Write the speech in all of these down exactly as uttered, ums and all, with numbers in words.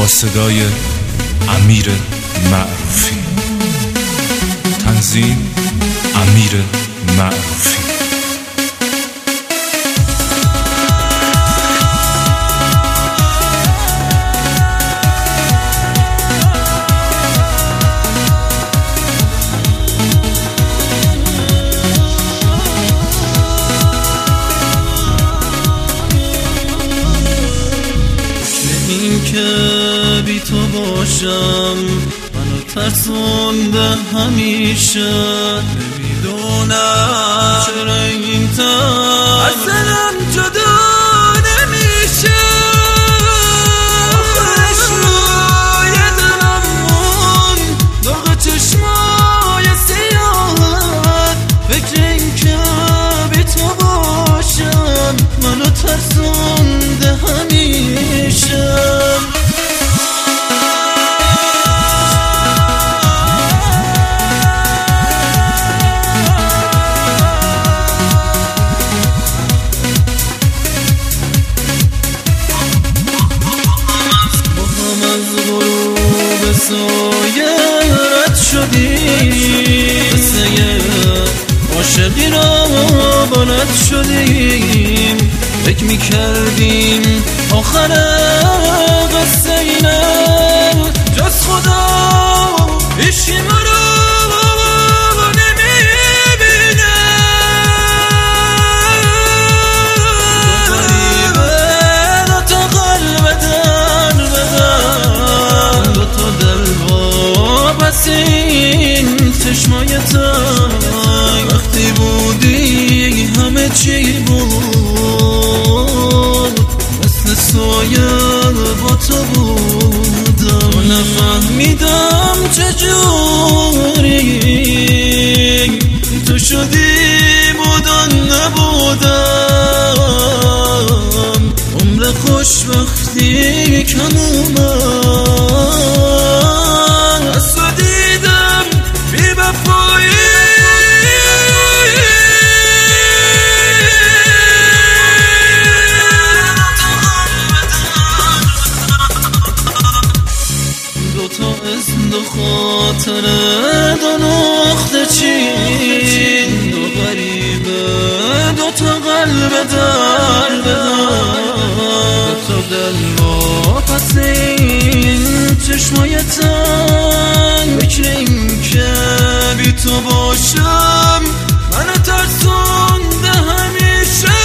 با صدای امیر معروفی. تنظیم امیر معروفی. این که بی تو باشم منو ترسونده همیشه، نمیدونم چرا این تن از دلم جدا نمیشه. آخرش روی دلم مون داغ چشمای سیاهت، فکر این که بی تو باشم منو ترسونده همیشه. سایه رد شدیم، قصه عاشقی را بلد شدیم. فکر میکردیم آخر قصه اینه، جز خدا هیچی ما رو نمیبینه. دو غریبه دوتا قلب در بدن، دوتا دل واپس این چشمای تنگ. وقتی بودی همه چی بود، مثل سایه با تو بودم. نفهمیدم چجوری تو شدی بودن نبودم. عمر خوشبختی کن اومد، از تو دیدم بی وفایی. دوتا اسم دو خاطره دو نقطه چین، دو غریبه دوتا قلب در بدن، دوتا دل واپس این چشمای تنگ. فکر این که بی تو باشم منو ترسونده همیشه.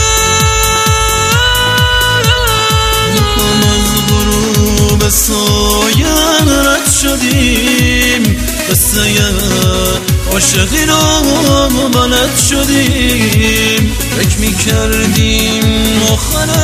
میخوام از غروب سایه رد شدیم، قصه عاشقی رو بلد شدیم. فکر میکردیم آخر